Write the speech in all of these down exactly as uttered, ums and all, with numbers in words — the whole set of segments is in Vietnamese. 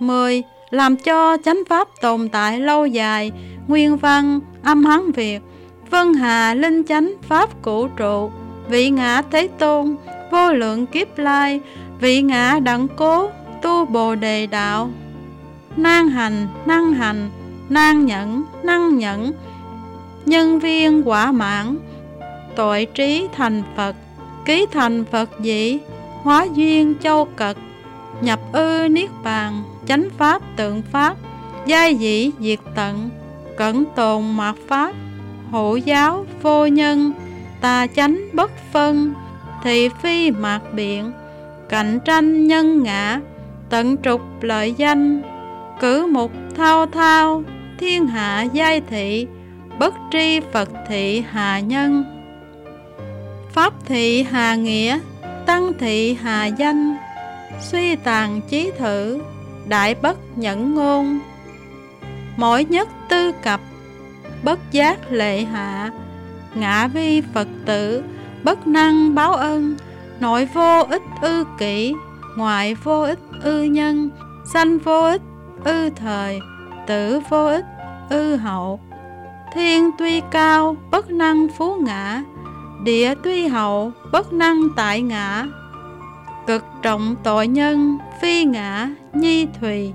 mười. Làm cho chánh pháp tồn tại lâu dài. Nguyên văn âm Hán Việt. Vân Hà linh chánh pháp cụ trụ, vị ngã Thế Tôn vô lượng kiếp lai, vị ngã đặng cố tu Bồ Đề đạo. Nan hành, năng hành, nan nhẫn, năng nhẫn, nhân viên quả mãn, tội trí thành Phật, ký thành Phật dĩ, hóa duyên châu cật, nhập ư niết bàn, chánh pháp tượng pháp, giai dĩ diệt tận, cẩn tồn mạt pháp, hộ giáo vô nhân, tà chánh bất phân, thị phi mạt biện, cạnh tranh nhân ngã, tận trục lợi danh, cử mục thao thao, thiên hạ giai thị, bất tri Phật thị hà nhân. Pháp thị hà nghĩa, tăng thị hà danh, suy tàn chí thử, đại bất nhẫn ngôn. Mỗi nhất tư cập, bất giác lệ hạ, ngã vi Phật tử, bất năng báo ân. Nội vô ích ư kỷ, ngoại vô ích ư nhân, sanh vô ích ư thời, tử vô ích ư hậu. Thiên tuy cao, bất năng phú ngã, địa tuy hậu, bất năng tại ngã. Cực trọng tội nhân, phi ngã nhi thùy.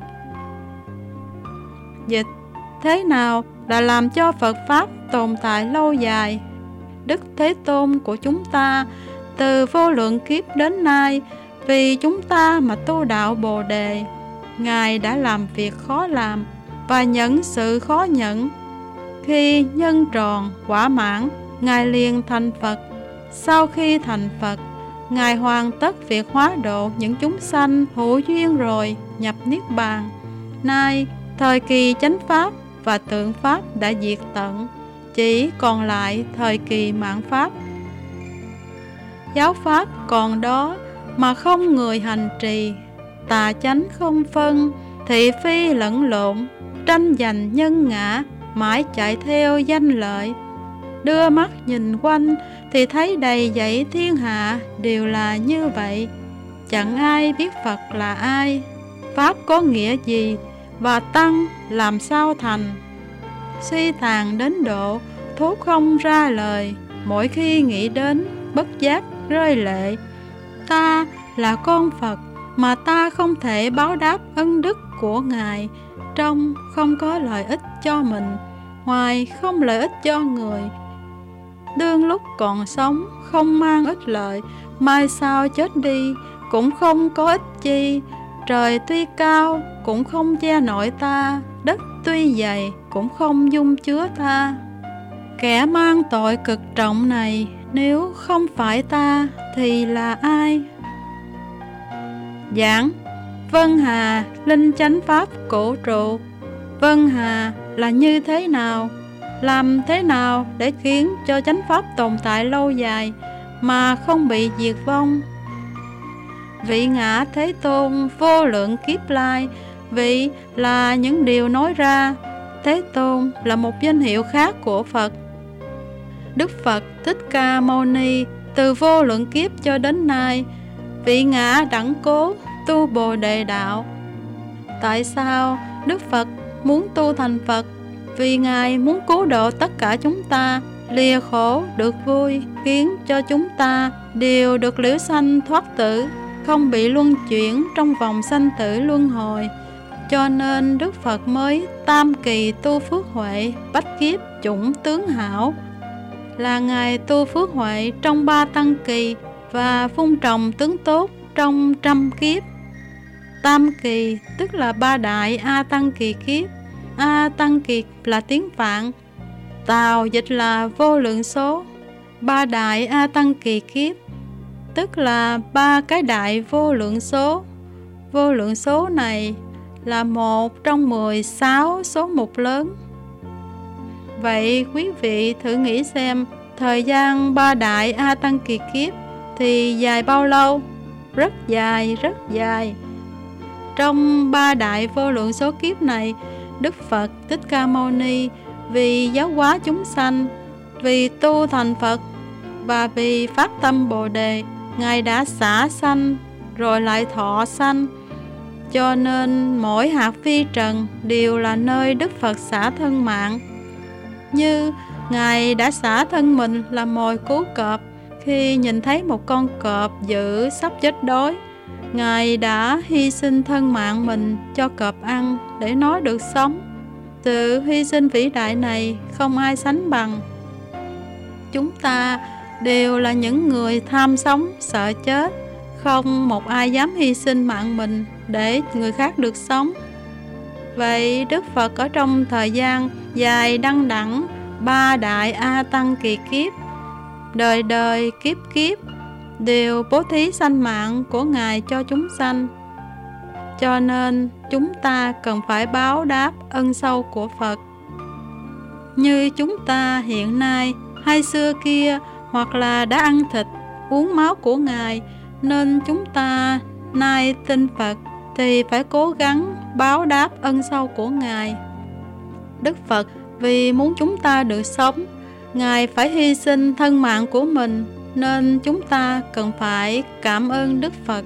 Dịch: thế nào là làm cho Phật Pháp tồn tại lâu dài? Đức Thế Tôn của chúng ta từ vô lượng kiếp đến nay, vì chúng ta mà tu đạo Bồ Đề, Ngài đã làm việc khó làm và nhẫn sự khó nhẫn. Khi nhân tròn quả mãn, Ngài liền thành Phật. Sau khi thành Phật, Ngài hoàn tất việc hóa độ những chúng sanh hữu duyên rồi nhập Niết Bàn. Nay, thời kỳ chánh Pháp và tượng Pháp đã diệt tận, chỉ còn lại thời kỳ mạn Pháp. Giáo Pháp còn đó mà không người hành trì, tà chánh không phân, thị phi lẫn lộn, tranh giành nhân ngã, mãi chạy theo danh lợi. Đưa mắt nhìn quanh thì thấy đầy dẫy thiên hạ đều là như vậy. Chẳng ai biết Phật là ai, Pháp có nghĩa gì, và Tăng làm sao thành. Suy tàn đến độ thốt không ra lời, mỗi khi nghĩ đến bất giác rơi lệ. Ta là con Phật mà ta không thể báo đáp ân đức của Ngài, trong không có lợi ích cho mình, ngoài không lợi ích cho người. Đương lúc còn sống không mang ích lợi, mai sau chết đi cũng không có ích chi. Trời tuy cao cũng không che nổi ta, đất tuy dày cũng không dung chứa ta. Kẻ mang tội cực trọng này, nếu không phải ta thì là ai? Giảng: Vân Hà linh chánh pháp cổ trụ. Vân Hà là như thế nào? Làm thế nào để khiến cho chánh pháp tồn tại lâu dài mà không bị diệt vong? Vị ngã Thế Tôn vô lượng kiếp lai, vị là những điều nói ra. Thế Tôn là một danh hiệu khác của Phật. Đức Phật Thích Ca Mâu Ni từ vô lượng kiếp cho đến nay, vị ngã đẳng cố tu Bồ Đề đạo. Tại sao Đức Phật muốn tu thành Phật? Vì Ngài muốn cứu độ tất cả chúng ta, lìa khổ được vui, khiến cho chúng ta đều được liễu sanh thoát tử, không bị luân chuyển trong vòng sanh tử luân hồi. Cho nên Đức Phật mới tam kỳ tu phước huệ, bách kiếp chủng tướng hảo. Là Ngài tu phước huệ trong ba tăng kỳ và vun trồng tướng tốt trong trăm kiếp. Tam kỳ tức là ba đại A tăng kỳ kiếp. A tăng kỳ là tiếng Phạn, Tào dịch là vô lượng số. Ba đại A tăng kỳ kiếp tức là ba cái đại vô lượng số. Vô lượng số này là một trong mười sáu số mục lớn. Vậy quý vị thử nghĩ xem, thời gian ba đại A tăng kỳ kiếp thì dài bao lâu? Rất dài, rất dài. Trong ba đại vô lượng số kiếp này, Đức Phật Thích Ca Mâu Ni vì giáo hóa chúng sanh, vì tu thành Phật và vì phát tâm Bồ Đề, Ngài đã xả sanh rồi lại thọ sanh. cho nên mỗi hạt vi trần đều là nơi Đức Phật xả thân mạng. Như Ngài đã xả thân mình là mồi cứu cọp. Khi nhìn thấy một con cọp dữ sắp chết đói, Ngài đã hy sinh thân mạng mình cho cọp ăn để nó được sống. Sự hy sinh vĩ đại này không ai sánh bằng. Chúng ta đều là những người tham sống, sợ chết. Không một ai dám hy sinh mạng mình để người khác được sống. Vậy Đức Phật ở trong thời gian dài đăng đẳng ba đại A Tăng kỳ kiếp, đời đời kiếp kiếp đều bố thí sanh mạng của Ngài cho chúng sanh. Cho nên chúng ta cần phải báo đáp ân sâu của Phật. Như chúng ta hiện nay hay xưa kia, hoặc là đã ăn thịt, uống máu của Ngài, nên chúng ta nay tin Phật thì phải cố gắng báo đáp ân sâu của Ngài. Đức Phật vì muốn chúng ta được sống, Ngài phải hy sinh thân mạng của mình, nên chúng ta cần phải cảm ơn Đức Phật.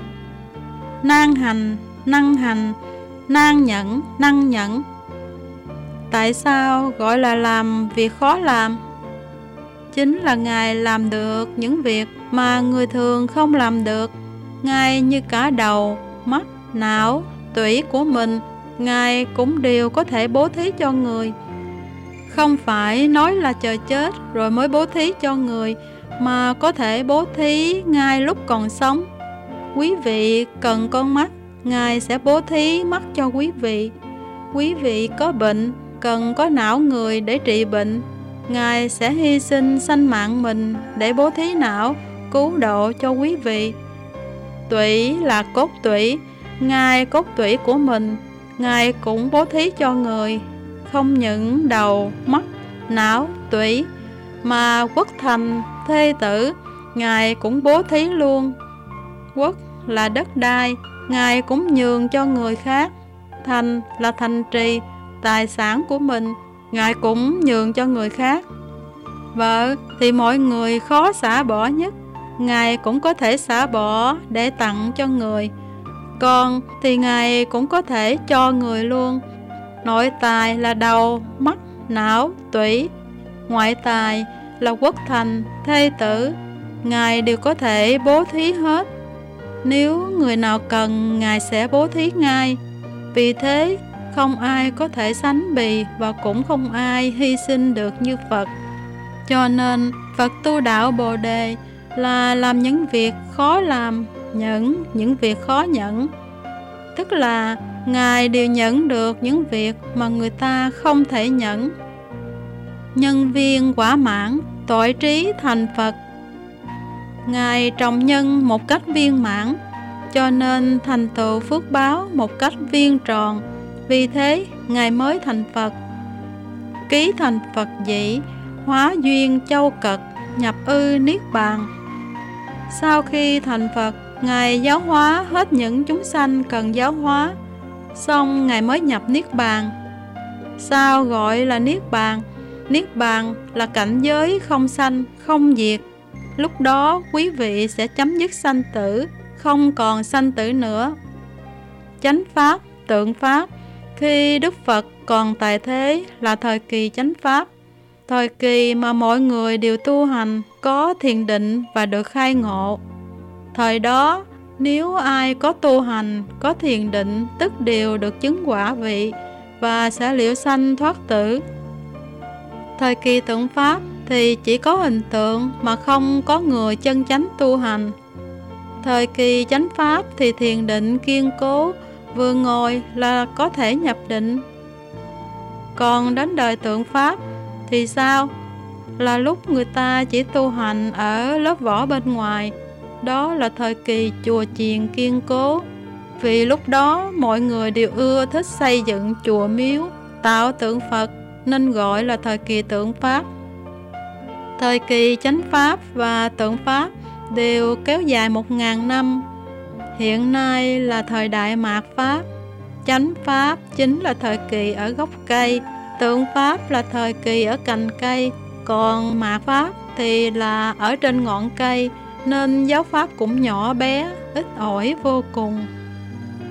Nan hành, năng hành, nan nhẫn, năng nhẫn. Tại sao gọi là làm việc khó làm? Chính là Ngài làm được những việc mà người thường không làm được. Ngài như cả đầu, mắt, não, tủy của mình, Ngài cũng đều có thể bố thí cho người. Không phải nói là chờ chết rồi mới bố thí cho người, mà có thể bố thí ngay lúc còn sống. Quý vị cần con mắt, Ngài sẽ bố thí mắt cho quý vị. Quý vị có bệnh, cần có não người để trị bệnh, Ngài sẽ hy sinh sanh mạng mình để bố thí não, cứu độ cho quý vị. Tủy là cốt tủy, Ngài cốt tủy của mình, Ngài cũng bố thí cho người. Không những đầu, mắt, não, tủy, mà quốc thành, thê tử, Ngài cũng bố thí luôn. Quốc là đất đai, Ngài cũng nhường cho người khác. Thành là thành trì, tài sản của mình, Ngài cũng nhường cho người khác. Vợ thì mọi người khó xả bỏ nhất, Ngài cũng có thể xả bỏ để tặng cho người. Con thì Ngài cũng có thể cho người luôn. Nội tài là đầu, mắt, não, tủy. Ngoại tài là quốc thành, thê tử, Ngài đều có thể bố thí hết. Nếu người nào cần, Ngài sẽ bố thí ngay. Vì thế không ai có thể sánh bì, và cũng không ai hy sinh được như Phật. Cho nên Phật tu đạo Bồ Đề là làm những việc khó làm, nhẫn những việc khó nhẫn. Tức là Ngài đều nhẫn được những việc mà người ta không thể nhẫn. Nhân viên quả mãn, tội trí thành Phật. Ngài trồng nhân một cách viên mãn, cho nên thành tựu phước báo một cách viên tròn. Vì thế Ngài mới thành Phật. Ký thành Phật dĩ, hóa duyên châu cật, nhập ư niết bàn. Sau khi thành Phật, Ngài giáo hóa hết những chúng sanh cần giáo hóa, xong Ngài mới nhập niết bàn. Sao gọi là niết bàn? Niết bàn là cảnh giới không sanh, không diệt. Lúc đó quý vị sẽ chấm dứt sanh tử, không còn sanh tử nữa. Chánh pháp, tượng pháp. Khi Đức Phật còn tại thế là thời kỳ chánh pháp, thời kỳ mà mọi người đều tu hành, có thiền định và được khai ngộ. Thời đó, nếu ai có tu hành, có thiền định, tức đều được chứng quả vị và sẽ liễu sanh thoát tử. Thời kỳ tượng pháp thì chỉ có hình tượng mà không có người chân chánh tu hành. Thời kỳ chánh pháp thì thiền định kiên cố, vừa ngồi là có thể nhập định. Còn đến đời tượng pháp thì sao? Là lúc người ta chỉ tu hành ở lớp vỏ bên ngoài. Đó là thời kỳ chùa chiền kiên cố. Vì lúc đó mọi người đều ưa thích xây dựng chùa miếu, tạo tượng Phật, nên gọi là thời kỳ tượng pháp. Thời kỳ chánh pháp và tượng pháp đều kéo dài một ngàn năm. Hiện nay là thời đại mạt pháp. Chánh pháp chính là thời kỳ ở gốc cây, tượng pháp là thời kỳ ở cành cây, còn mạt pháp thì là ở trên ngọn cây, nên giáo pháp cũng nhỏ bé, ít ỏi vô cùng.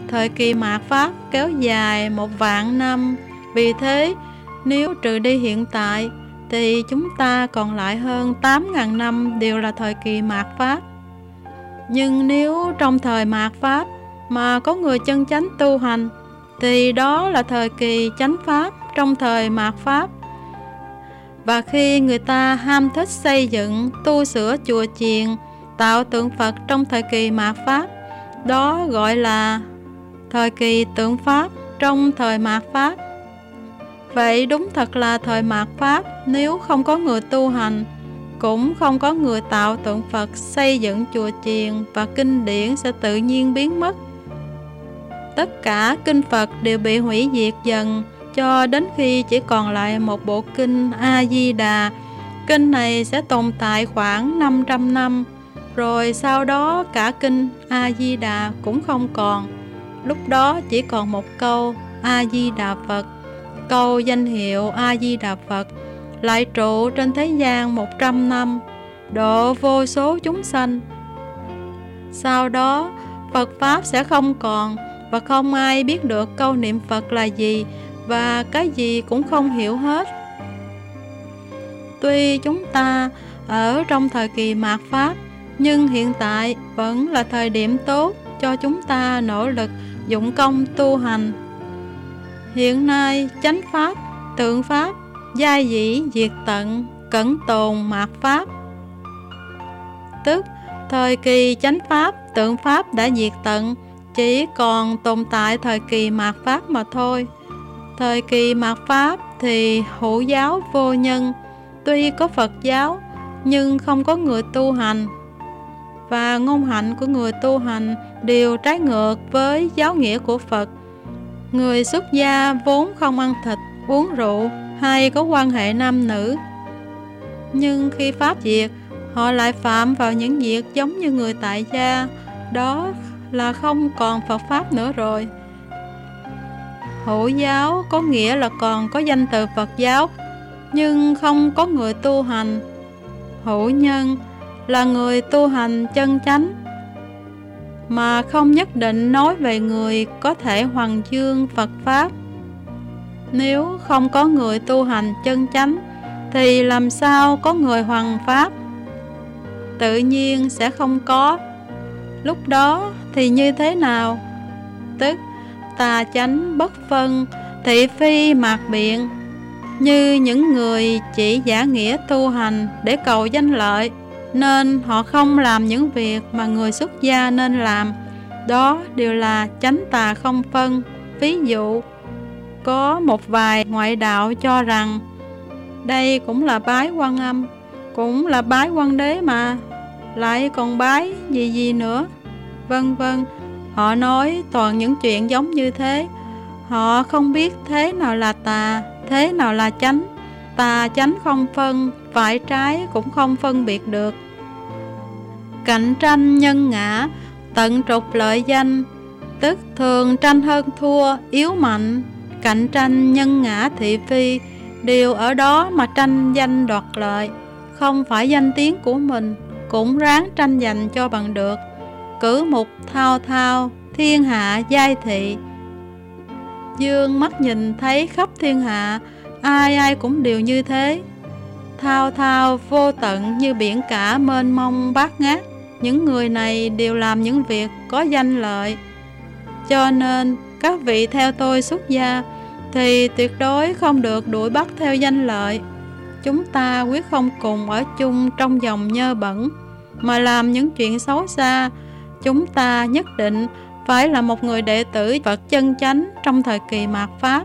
thời kỳ mạt Pháp kéo dài một vạn năm. Vì thế, nếu trừ đi hiện tại, thì chúng ta còn lại hơn tám ngàn năm đều là thời kỳ mạt Pháp. Nhưng nếu trong thời mạt Pháp mà có người chân chánh tu hành, thì đó là thời kỳ chánh Pháp trong thời mạt Pháp. Và khi người ta ham thích xây dựng, tu sửa chùa chiền, tạo tượng Phật trong thời kỳ mạt Pháp, đó gọi là thời kỳ tượng Pháp trong thời mạt Pháp. Vậy đúng thật là thời mạt Pháp, nếu không có người tu hành, cũng không có người tạo tượng Phật, xây dựng chùa chiền, và kinh điển sẽ tự nhiên biến mất. Tất cả kinh Phật đều bị hủy diệt dần, cho đến khi chỉ còn lại một bộ kinh A-di-đà. Kinh này sẽ tồn tại khoảng năm trăm năm, rồi sau đó cả kinh A-di-đà cũng không còn. Lúc đó chỉ còn một câu A-di-đà Phật. Câu danh hiệu A-di-đà Phật lại trụ trên thế gian một trăm năm, độ vô số chúng sanh. Sau đó Phật Pháp sẽ không còn, và không ai biết được câu niệm Phật là gì, và cái gì cũng không hiểu hết. Tuy chúng ta ở trong thời kỳ mạt Pháp, nhưng hiện tại vẫn là thời điểm tốt cho chúng ta nỗ lực dụng công tu hành. Hiện nay chánh Pháp, tượng Pháp, giai dĩ diệt tận, cẩn tồn mạt Pháp. Tức thời kỳ chánh Pháp, tượng Pháp đã diệt tận, chỉ còn tồn tại thời kỳ mạt Pháp mà thôi. Thời kỳ mạt Pháp thì hữu giáo vô nhân, tuy có Phật giáo nhưng không có người tu hành, và ngôn hạnh của người tu hành đều trái ngược với giáo nghĩa của Phật. Người xuất gia vốn không ăn thịt, uống rượu hay có quan hệ nam nữ, nhưng khi Pháp diệt, họ lại phạm vào những việc giống như người tại gia. Đó là không còn Phật Pháp nữa rồi. Hữu giáo có nghĩa là còn có danh từ Phật giáo, nhưng không có người tu hành. Hữu nhân là người tu hành chân chánh, mà không nhất định nói về người có thể hoằng dương Phật Pháp. Nếu không có người tu hành chân chánh, thì làm sao có người hoằng Pháp? Tự nhiên sẽ không có. Lúc đó thì như thế nào? Tức tà chánh bất phân, thị phi mạt biện. Như những người chỉ giả nghĩa tu hành để cầu danh lợi, nên họ không làm những việc mà người xuất gia nên làm. Đó đều là chánh tà không phân. Ví dụ, có một vài ngoại đạo cho rằng đây cũng là bái Quan Âm, cũng là bái Quan Đế mà, lại còn bái gì gì nữa, vân vân. Họ nói toàn những chuyện giống như thế. Họ không biết thế nào là tà, thế nào là chánh. Tà chánh không phân, phải trái cũng không phân biệt được. Cạnh tranh nhân ngã, tận trục lợi danh. Tức thường tranh hơn thua, yếu mạnh. Cạnh tranh nhân ngã thị phi, đều ở đó mà tranh danh đoạt lợi. Không phải danh tiếng của mình, cũng ráng tranh giành cho bằng được. Cử mục thao thao, thiên hạ giai thị. Dương mắt nhìn thấy khắp thiên hạ, ai ai cũng đều như thế. Thao thao vô tận như biển cả mênh mông bát ngát. Những người này đều làm những việc có danh lợi. Cho nên các vị theo tôi xuất gia thì tuyệt đối không được đuổi bắt theo danh lợi. Chúng ta quyết không cùng ở chung trong dòng nhơ bẩn, mà làm những chuyện xấu xa. Chúng ta nhất định phải là một người đệ tử Phật chân chánh trong thời kỳ mạt Pháp.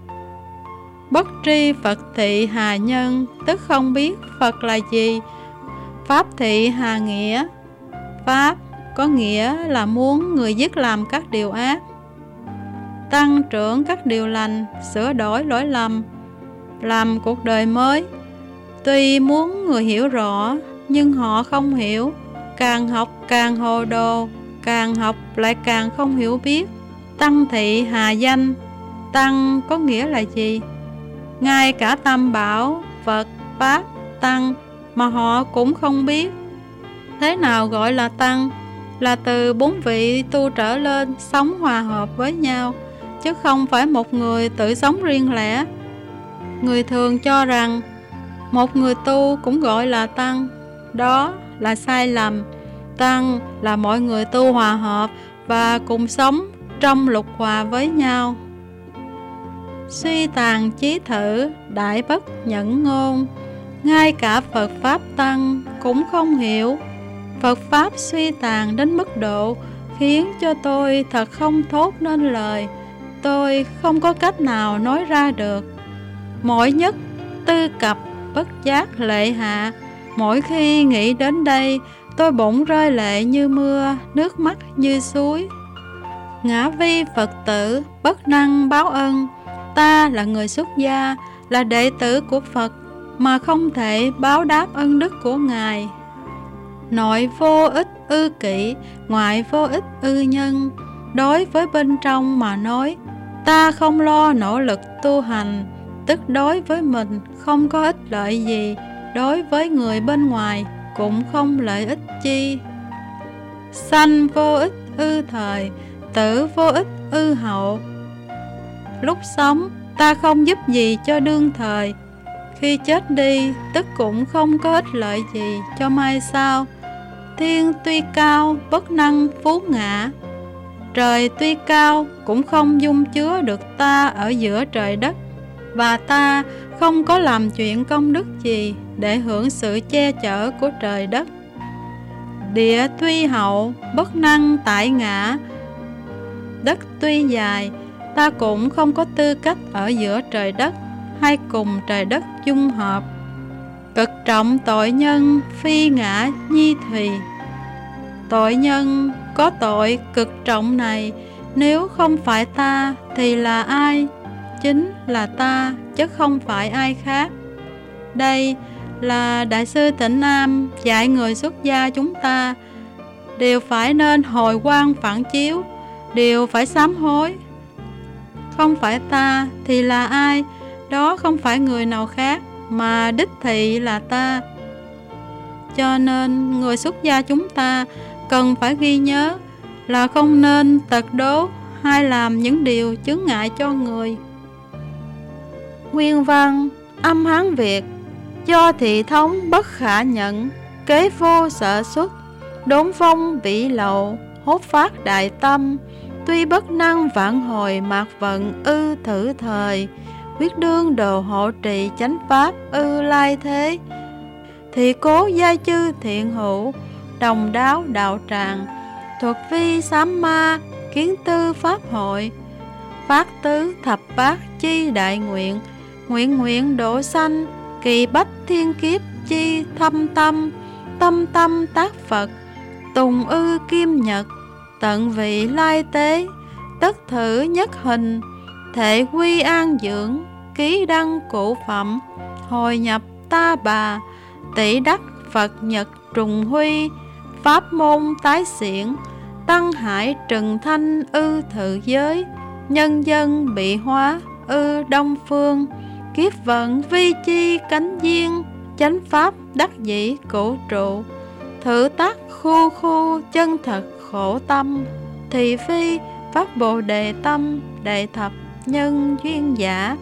Bất tri Phật thị hà nhân, tức không biết Phật là gì. Pháp thị hà nghĩa. Pháp có nghĩa là muốn người dứt làm các điều ác, tăng trưởng các điều lành, sửa đổi lỗi lầm, làm cuộc đời mới. Tuy muốn người hiểu rõ, nhưng họ không hiểu. Càng học càng hồ đồ, càng học lại càng không hiểu biết. Tăng thị hà danh. Tăng có nghĩa là gì? Ngay cả Tam Bảo, Phật, Pháp, Tăng mà họ cũng không biết. Thế nào gọi là tăng? là từ bốn vị tu trở lên sống hòa hợp với nhau, chứ không phải một người tự sống riêng lẻ. Người thường cho rằng một người tu cũng gọi là tăng, đó là sai lầm. Tăng là mọi người tu hòa hợp và cùng sống trong lục hòa với nhau. Suy tàn chí thử, đại bất nhẫn ngôn. Ngay cả Phật Pháp Tăng cũng không hiểu. Phật Pháp suy tàn đến mức độ khiến cho tôi thật không thốt nên lời. Tôi không có cách nào nói ra được. Mỗi nhất tư cập bất giác lệ hạ. Mỗi khi nghĩ đến đây, tôi bỗng rơi lệ như mưa, nước mắt như suối. Ngã vi Phật tử bất năng báo ân. Ta là người xuất gia, là đệ tử của Phật, mà không thể báo đáp ân đức của Ngài. Nội vô ích ư kỷ, ngoại vô ích ư nhân. Đối với bên trong mà nói, ta không lo nỗ lực tu hành, tức đối với mình không có ích lợi gì, đối với người bên ngoài cũng không lợi ích chi. Sanh vô ích ư thời, tử vô ích ư hậu. Lúc sống ta không giúp gì cho đương thời, khi chết đi tức cũng không có ích lợi gì cho mai sau. Thiên tuy cao bất năng phú ngã, trời tuy cao cũng không dung chứa được ta ở giữa trời đất, và ta không có làm chuyện công đức gì để hưởng sự che chở của trời đất. Địa tuy hậu bất năng tải ngã, đất tuy dài ta cũng không có tư cách ở giữa trời đất hay cùng trời đất dung hợp. Cực trọng tội nhân phi ngã nhi thùy. Tội nhân có tội cực trọng này, nếu không phải ta thì là ai? Chính là ta, chứ không phải ai khác. Đây là Đại sư Tịnh Nam dạy người xuất gia chúng ta đều phải nên hồi quang phản chiếu, đều phải sám hối. Không phải ta thì là ai? Đó không phải người nào khác, mà đích thị là ta. Cho nên người xuất gia chúng ta cần phải ghi nhớ là không nên tật đố hay làm những điều chướng ngại cho người. Nguyên văn âm Hán Việt. Do thị thống bất khả nhận, kế vô sợ xuất, đốn phong vĩ lậu, hốt phát đại tâm. Tuy bất năng vãn hồi mạt vận ư thử thời, quyết đương đồ hộ trì chánh pháp ư lai thế. Thì cố giai chư thiện hữu, đồng đáo đạo tràng, thuật vi sám ma, kiến tư pháp hội. Phát tứ thập bát chi đại nguyện, nguyện nguyện độ sanh, kỳ bách thiên kiếp chi thâm tâm. Tâm tâm tác Phật, tùng ư kim nhật, tận vị lai tế. Tất thử nhất hình, thể quy an dưỡng, ký đăng cụ phẩm. Hồi nhập ta bà, tỷ đắc Phật nhật trùng huy. Pháp môn tái xiển, tăng hải trừng thanh ư thự giới. Nhân dân bị hóa ư đông phương, kiếp vận vi chi cánh duyên. Chánh pháp đắc dĩ cổ trụ, thử tác khu khu chân thật khổ tâm. Thì phi pháp bồ đề tâm, đệ thập nhân duyên giả.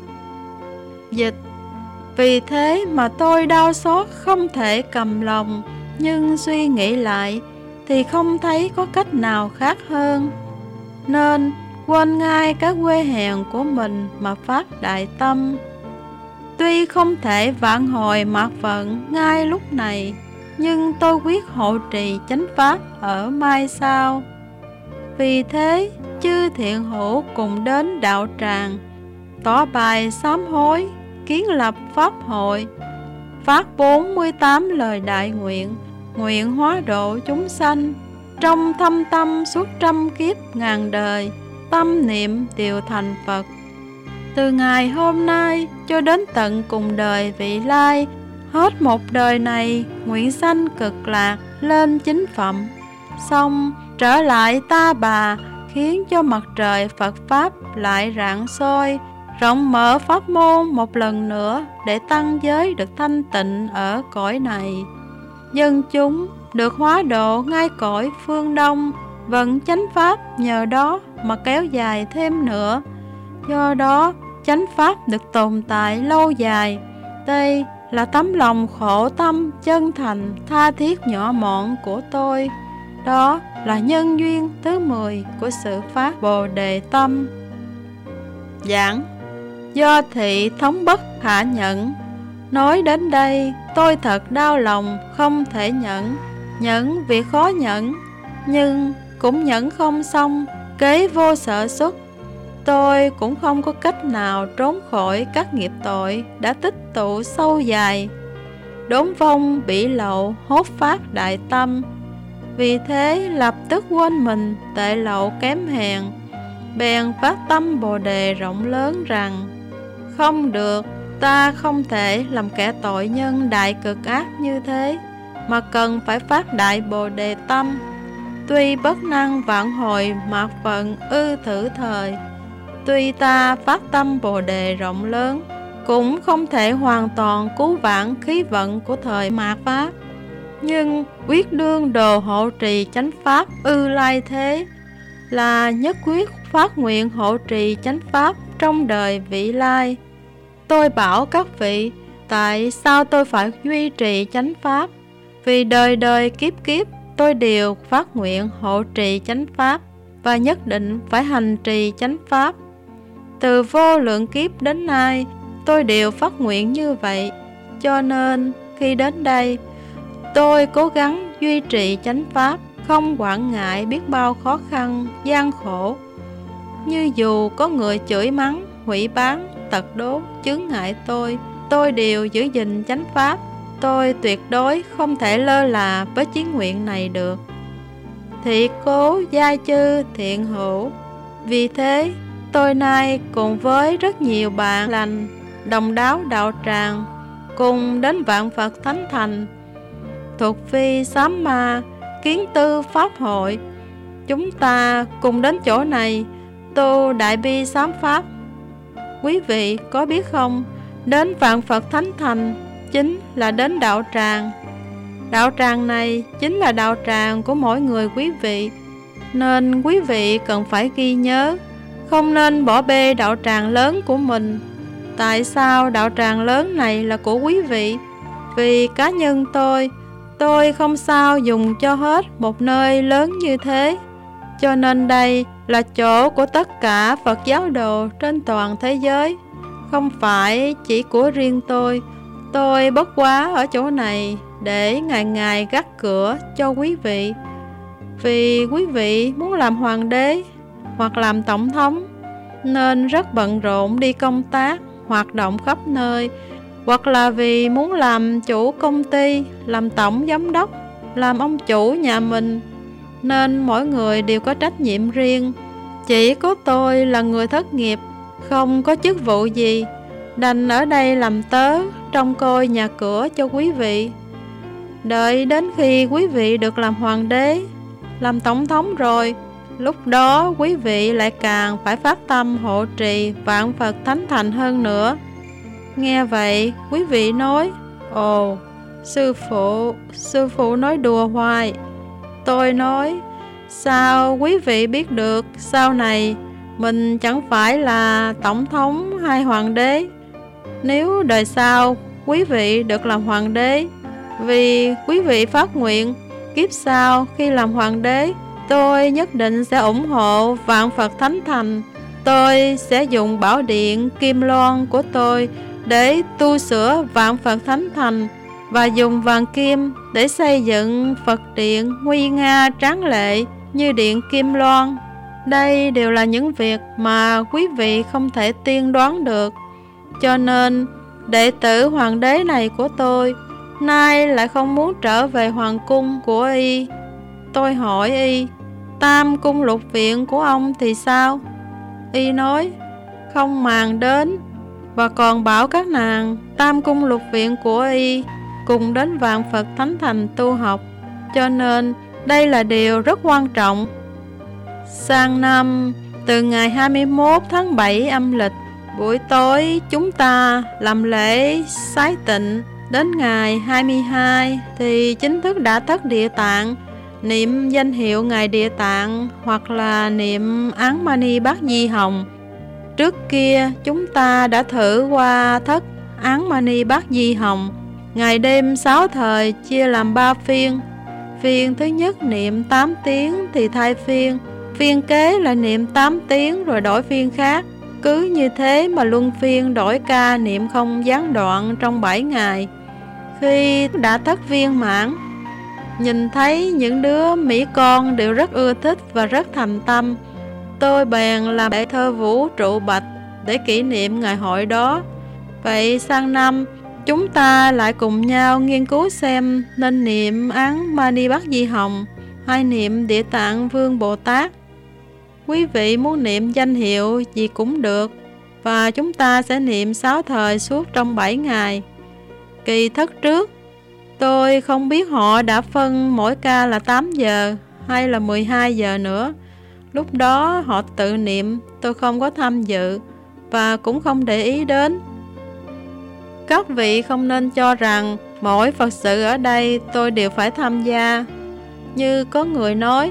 Dịch: vì thế mà tôi đau xót không thể cầm lòng, nhưng suy nghĩ lại thì không thấy có cách nào khác hơn, nên quên ngay các quê hèn của mình mà phát đại tâm. Tuy không thể vãn hồi mạt vận ngay lúc này, nhưng tôi quyết hộ trì chánh pháp ở mai sau. Vì thế chư thiện hữu cùng đến đạo tràng, tỏ bài sám hối, kiến lập pháp hội, phát bốn mươi tám lời đại nguyện, nguyện hóa độ chúng sanh. Trong thâm tâm suốt trăm kiếp ngàn đời, tâm niệm đều thành Phật. Từ ngày hôm nay cho đến tận cùng đời vị lai, hết một đời này nguyện sanh cực lạc lên chính phẩm. Xong trở lại ta bà, khiến cho mặt trời Phật Pháp lại rạng soi, rộng mở pháp môn một lần nữa để tăng giới được thanh tịnh ở cõi này. dân chúng được hóa độ ngay cõi phương Đông, vận chánh pháp nhờ đó mà kéo dài thêm nữa. Do đó chánh pháp được tồn tại lâu dài. Đây là tấm lòng khổ tâm chân thành tha thiết nhỏ mọn của tôi. Đó là nhân duyên thứ mười của sự phát Bồ Đề tâm. Giảng: do thị thống bất khả nhẫn. Nói đến đây tôi thật đau lòng, không thể nhẫn. Nhẫn vì khó nhẫn, nhưng cũng nhẫn không xong, kế vô sợ xuất. Tôi cũng không có cách nào trốn khỏi các nghiệp tội đã tích tụ sâu dài. Đốn vong bị lậu hốt phát đại tâm, vì thế lập tức quên mình tệ lậu kém hèn, bèn phát tâm Bồ Đề rộng lớn rằng: không được, ta không thể làm kẻ tội nhân đại cực ác như thế, mà cần phải phát đại Bồ Đề tâm. Tuy bất năng vạn hồi mạt phận ư thử thời, tuy ta phát tâm Bồ Đề rộng lớn, cũng không thể hoàn toàn cứu vãn khí vận của thời mạt Pháp. Nhưng quyết đương đồ hộ trì chánh Pháp ư lai thế, là nhất quyết phát nguyện hộ trì chánh Pháp trong đời vị lai. Tôi bảo các vị, tại sao tôi phải duy trì chánh Pháp? Vì đời đời kiếp kiếp tôi đều phát nguyện hộ trì chánh Pháp, và nhất định phải hành trì chánh Pháp. Từ vô lượng kiếp đến nay tôi đều phát nguyện như vậy. Cho nên khi đến đây, tôi cố gắng duy trì chánh Pháp, không quản ngại biết bao khó khăn, gian khổ. Như dù có người chửi mắng, hủy báng, tật đố, chướng ngại tôi, tôi đều giữ gìn chánh Pháp. Tôi tuyệt đối không thể lơ là với chí nguyện này được. Thị cố giai chư thiện hữu. Vì thế, tôi nay cùng với rất nhiều bạn lành, đồng đáo đạo tràng, cùng đến vạn Phật Thánh Thành, thuộc phi sám ma, kiến tư pháp hội. Chúng ta cùng đến chỗ này tu đại bi sám pháp. Quý vị có biết không, đến vạn Phật Thánh Thành chính là đến đạo tràng. Đạo tràng này chính là đạo tràng của mỗi người quý vị, nên quý vị cần phải ghi nhớ, không nên bỏ bê đạo tràng lớn của mình. Tại sao đạo tràng lớn này là của quý vị? Vì cá nhân tôi, tôi không sao dùng cho hết một nơi lớn như thế. Cho nên đây là chỗ của tất cả Phật giáo đồ trên toàn thế giới, không phải chỉ của riêng tôi. Tôi bất quá ở chỗ này để ngày ngày gác cửa cho quý vị. Vì quý vị muốn làm hoàng đế hoặc làm tổng thống, nên rất bận rộn đi công tác, hoạt động khắp nơi, hoặc là vì muốn làm chủ công ty, làm tổng giám đốc, làm ông chủ nhà mình, nên mỗi người đều có trách nhiệm riêng. Chỉ có tôi là người thất nghiệp, không có chức vụ gì, đành ở đây làm tớ, trông coi nhà cửa cho quý vị. Đợi đến khi quý vị được làm hoàng đế, làm tổng thống rồi, lúc đó quý vị lại càng phải phát tâm hộ trì vạn Phật Thánh Thành hơn nữa. Nghe vậy, quý vị nói: ồ, sư phụ, sư phụ nói đùa hoài. Tôi nói: sao quý vị biết được sau này mình chẳng phải là tổng thống hay hoàng đế? Nếu đời sau quý vị được làm hoàng đế, vì quý vị phát nguyện kiếp sau khi làm hoàng đế, tôi nhất định sẽ ủng hộ vạn Phật Thánh Thành. Tôi sẽ dùng bảo điện Kim Loan của tôi để tu sửa vạn Phật Thánh Thành, và dùng vàng kim để xây dựng Phật điện nguy nga tráng lệ như điện Kim Loan. Đây đều là những việc mà quý vị không thể tiên đoán được. Cho nên đệ tử hoàng đế này của tôi nay lại không muốn trở về hoàng cung của y. Tôi hỏi y: tam cung lục viện của ông thì sao? Y nói: không màng đến, và còn bảo các nàng tam cung lục viện của y cùng đến vạn Phật Thánh Thành tu học. Cho nên đây là điều rất quan trọng. Sang năm, từ ngày hai mươi mốt tháng bảy âm lịch, buổi tối chúng ta làm lễ sái tịnh Đến ngày hai mươi hai thì chính thức đã thất Địa Tạng, niệm danh hiệu Ngài Địa Tạng hoặc là niệm Án Mani Bát Di Hồng. Trước kia chúng ta đã thử qua thất Án Mani Bát Di Hồng. Ngày đêm sáu thời chia làm ba phiên. Phiên thứ nhất niệm tám tiếng thì thay phiên, phiên kế là niệm tám tiếng rồi đổi phiên khác. Cứ như thế mà luân phiên đổi ca niệm không gián đoạn trong bảy ngày. Khi đã thất viên mãn, nhìn thấy những đứa Mỹ con đều rất ưa thích và rất thành tâm, tôi bèn làm bài thơ vũ trụ bạch để kỷ niệm ngày hội đó. Vậy sang năm chúng ta lại cùng nhau nghiên cứu xem nên niệm Án Mani Bát Di Hồng hay niệm Địa Tạng Vương Bồ Tát. Quý vị muốn niệm danh hiệu gì cũng được, và chúng ta sẽ niệm sáu thời suốt trong bảy ngày. Kỳ thất trước, tôi không biết họ đã phân mỗi ca là tám giờ hay là mười hai giờ nữa. Lúc đó họ tự niệm, tôi không có tham dự và cũng không để ý đến. Các vị không nên cho rằng mỗi Phật sự ở đây tôi đều phải tham gia. Như có người nói,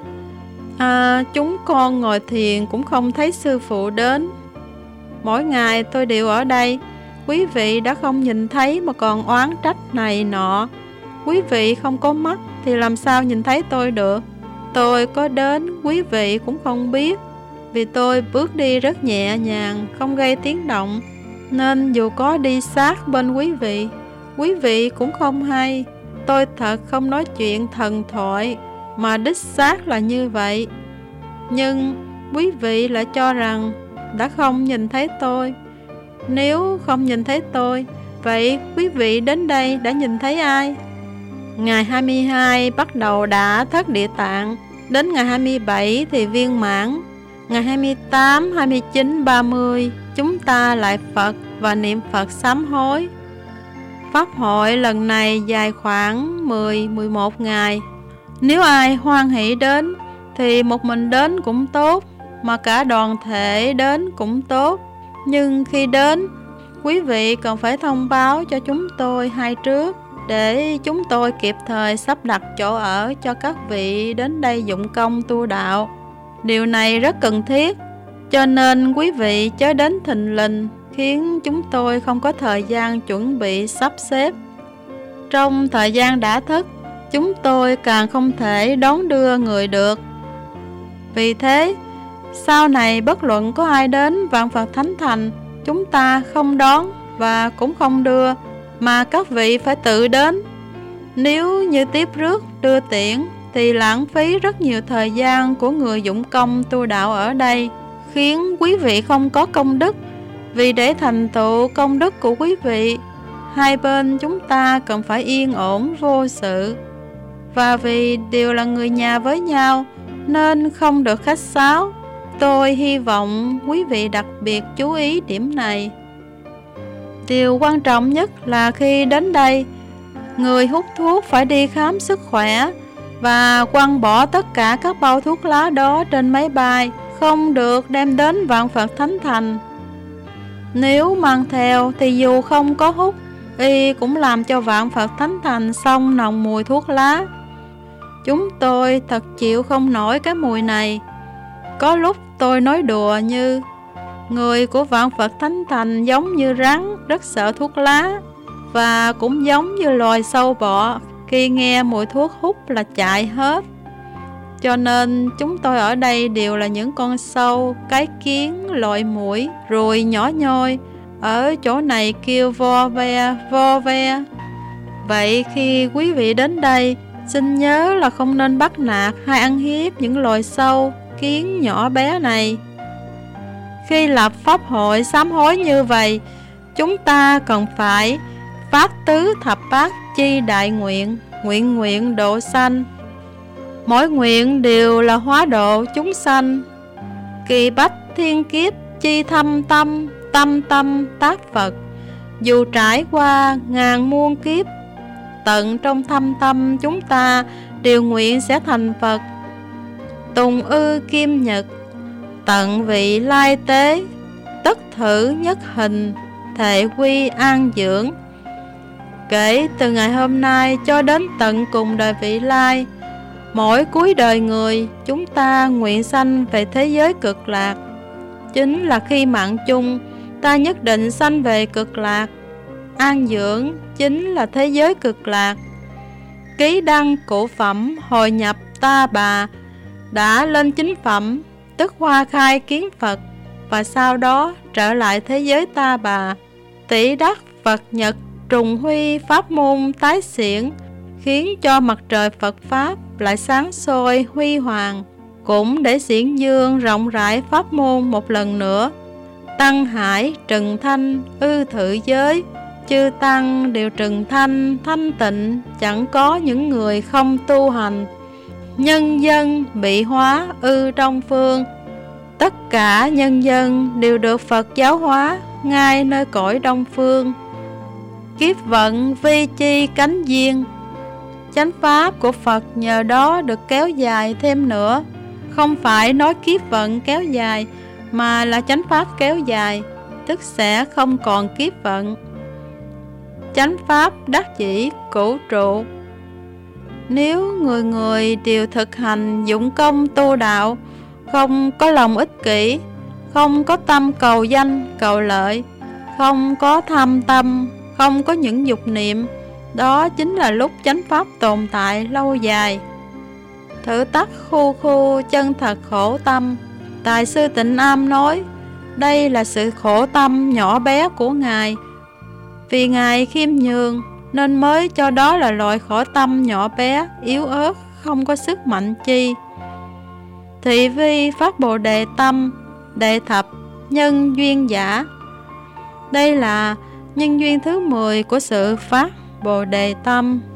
à, chúng con ngồi thiền cũng không thấy sư phụ đến. Mỗi ngày tôi đều ở đây, quý vị đã không nhìn thấy mà còn oán trách này nọ. Quý vị không có mắt thì làm sao nhìn thấy tôi được? Tôi có đến quý vị cũng không biết, vì tôi bước đi rất nhẹ nhàng, không gây tiếng động, nên dù có đi sát bên quý vị, quý vị cũng không hay. Tôi thật không nói chuyện thần thoại, mà đích xác là như vậy. Nhưng quý vị lại cho rằng đã không nhìn thấy tôi. Nếu không nhìn thấy tôi, vậy quý vị đến đây đã nhìn thấy ai? Ngày hai mươi hai bắt đầu đã thất Địa Tạng, đến ngày hai mươi bảy thì viên mãn. Ngày hai mươi tám, hai mươi chín, ba mươi chúng ta lại Phật và niệm Phật sám hối. Pháp hội lần này dài khoảng mười đến mười một ngày. Nếu ai hoan hỷ đến thì một mình đến cũng tốt, mà cả đoàn thể đến cũng tốt. Nhưng khi đến, quý vị cần phải thông báo cho chúng tôi hay trước, để chúng tôi kịp thời sắp đặt chỗ ở cho các vị đến đây dụng công tu đạo. Điều này rất cần thiết, cho nên quý vị chớ đến thình lình, khiến chúng tôi không có thời gian chuẩn bị sắp xếp. Trong thời gian đã thất, chúng tôi càng không thể đón đưa người được. Vì thế, sau này bất luận có ai đến Vạn Phật Thánh Thành, chúng ta không đón và cũng không đưa, mà các vị phải tự đến. Nếu như tiếp rước đưa tiễn thì lãng phí rất nhiều thời gian của người dụng công tu đạo ở đây, khiến quý vị không có công đức. Vì để thành tựu công đức của quý vị, hai bên chúng ta cần phải yên ổn vô sự. Và vì đều là người nhà với nhau nên không được khách sáo. Tôi hy vọng quý vị đặc biệt chú ý điểm này. Điều quan trọng nhất là khi đến đây, người hút thuốc phải đi khám sức khỏe và quăng bỏ tất cả các bao thuốc lá đó trên máy bay, không được đem đến Vạn Phật Thánh Thành. Nếu mang theo thì dù không có hút, y cũng làm cho Vạn Phật Thánh Thành xông nồng mùi thuốc lá. Chúng tôi thật chịu không nổi cái mùi này. Có lúc tôi nói đùa như người của Vạn Phật Thánh Thành giống như rắn, rất sợ thuốc lá, và cũng giống như loài sâu bọ, khi nghe mùi thuốc hút là chạy hết. Cho nên chúng tôi ở đây đều là những con sâu, cái kiến, loại muỗi, ruồi nhỏ nhoi. Ở chỗ này kêu vo ve, vo ve. Vậy khi quý vị đến đây, xin nhớ là không nên bắt nạt hay ăn hiếp những loài sâu, kiến nhỏ bé này. Khi lập pháp hội sám hối như vậy, chúng ta cần phải phát tứ thập bát chi đại nguyện, nguyện nguyện độ sanh. Mỗi nguyện đều là hóa độ chúng sanh. Kỳ bách thiên kiếp chi thâm tâm, tâm tâm tác Phật. Dù trải qua ngàn muôn kiếp, tận trong thâm tâm chúng ta đều nguyện sẽ thành Phật. Tùng ư kim nhật, tận vị lai tế, tất thử nhất hình, thệ quy an dưỡng. Kể từ ngày hôm nay cho đến tận cùng đời vị lai, mỗi cuối đời người, chúng ta nguyện sanh về thế giới cực lạc. Chính là khi mạng chung, ta nhất định sanh về cực lạc. An dưỡng chính là thế giới cực lạc. Ký đăng cụ phẩm hồi nhập ta bà, đã lên chính phẩm, tức hoa khai kiến Phật, và sau đó trở lại thế giới ta bà. Tỷ đắc Phật nhật trùng huy pháp môn tái xiển, khiến cho mặt trời Phật Pháp lại sáng soi huy hoàng, cũng để xiển dương rộng rãi pháp môn một lần nữa. Tăng hải trừng thanh ư thự giới, chư tăng đều trừng thanh thanh tịnh, chẳng có những người không tu hành. Nhân dân bị hóa ư trong phương, tất cả nhân dân đều được Phật giáo hóa ngay nơi cõi Đông Phương. Kiếp vận vi chi cánh duyên, chánh pháp của Phật nhờ đó được kéo dài thêm nữa. Không phải nói kiếp vận kéo dài, mà là chánh pháp kéo dài, tức sẽ không còn kiếp vận. Chánh pháp đắc chỉ cửu trụ. Nếu người người đều thực hành dụng công tu đạo, không có lòng ích kỷ, không có tâm cầu danh cầu lợi, không có tham tâm, không có những dục niệm, đó chính là lúc chánh pháp tồn tại lâu dài. Thử tắc khu khu chân thật khổ tâm. Đại sư Tịnh Am nói, đây là sự khổ tâm nhỏ bé của Ngài. Vì Ngài khiêm nhường nên mới cho đó là loại khổ tâm nhỏ bé, yếu ớt, không có sức mạnh chi. Thị vi phát Bồ Đề tâm, đệ thập nhân duyên giả. Đây là nhân duyên thứ mười của sự phát Bồ Đề tâm.